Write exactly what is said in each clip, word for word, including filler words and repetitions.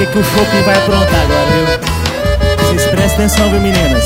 que, que o Chopin vai aprontar agora, viu? Vocês prestem atenção, viu, meninas?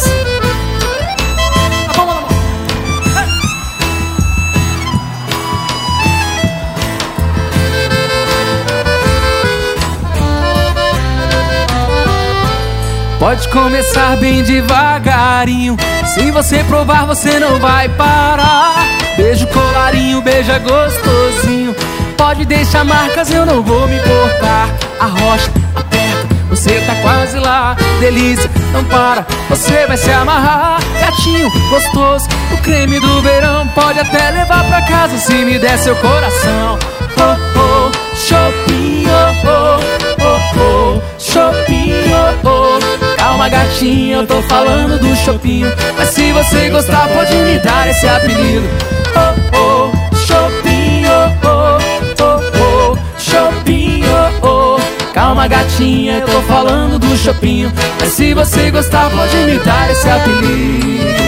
Pode começar bem devagarinho. Se você provar, você não vai parar. Beijo colarinho, beija gostosinho. Pode deixar marcas, eu não vou me importar. Arrocha, aperta, você tá quase lá. Delícia, não para, você vai se amarrar. Gatinho, gostoso, o creme do verão. Pode até levar pra casa se me der seu coração. Oh, oh, Chopin, oh, oh, oh, oh, Chopin, oh, oh. Calma, gatinha, eu tô falando do Chopin. Mas se você gostar, pode me dar esse apelido. Oh, oh, Chopin, oh, oh, oh, oh, Chopin, oh, oh. Calma, gatinha, eu tô falando do Chopin. Mas se você gostar, pode me dar esse apelido.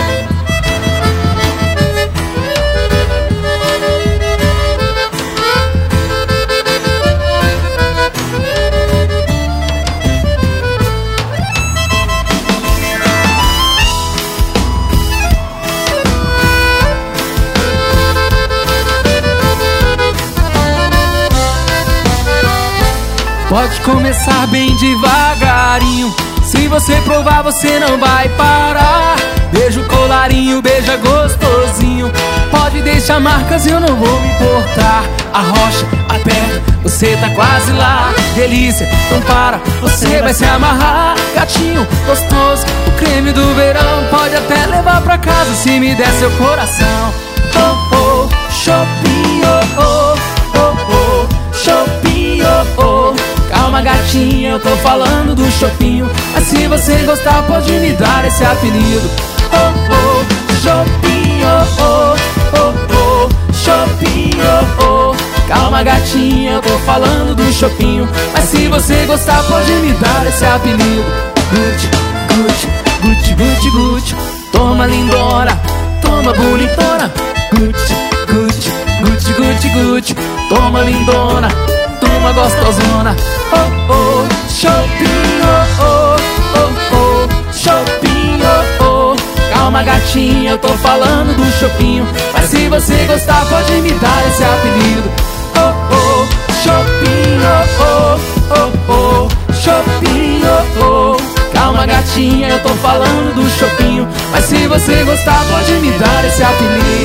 Pode começar bem devagarinho. Se você provar, você não vai parar. Beijo colarinho, beija gostosinho. Pode deixar marcas, eu não vou me importar. Arrocha, aperta, você tá quase lá. Delícia, não para, você vai se amarrar. Gatinho, gostoso, o creme do verão. Pode até levar pra casa se me der seu coração. Oh, oh, Chopin, oh, oh, oh, oh, Chopin, oh, oh. Calma, gatinha, eu tô falando do Chopin. Mas se você gostar, pode me dar esse apelido. Oh, oh, Chopin, oh, oh, oh, oh, Chopin, oh, oh. Calma, gatinha, eu tô falando do Chopin. Mas se você gostar, pode me dar esse apelido. Gucci, Gucci, Gucci, Gucci, Gucci. Toma, lindona, toma, bonitona. Gucci, Gucci, Gucci, Gucci, Gucci. Toma, lindona, toma, gostosona. Oh, oh, Chopin, oh, oh, oh, oh, Chopin, oh, oh. Calma, gatinha, eu tô falando do Chopin. Mas se você gostar, pode me dar esse apelido. Oh, oh, Chopin, oh, oh, oh, oh, Chopin, oh, oh. Calma, gatinha, eu tô falando do Chopin. Mas se você gostar, pode me dar esse apelido.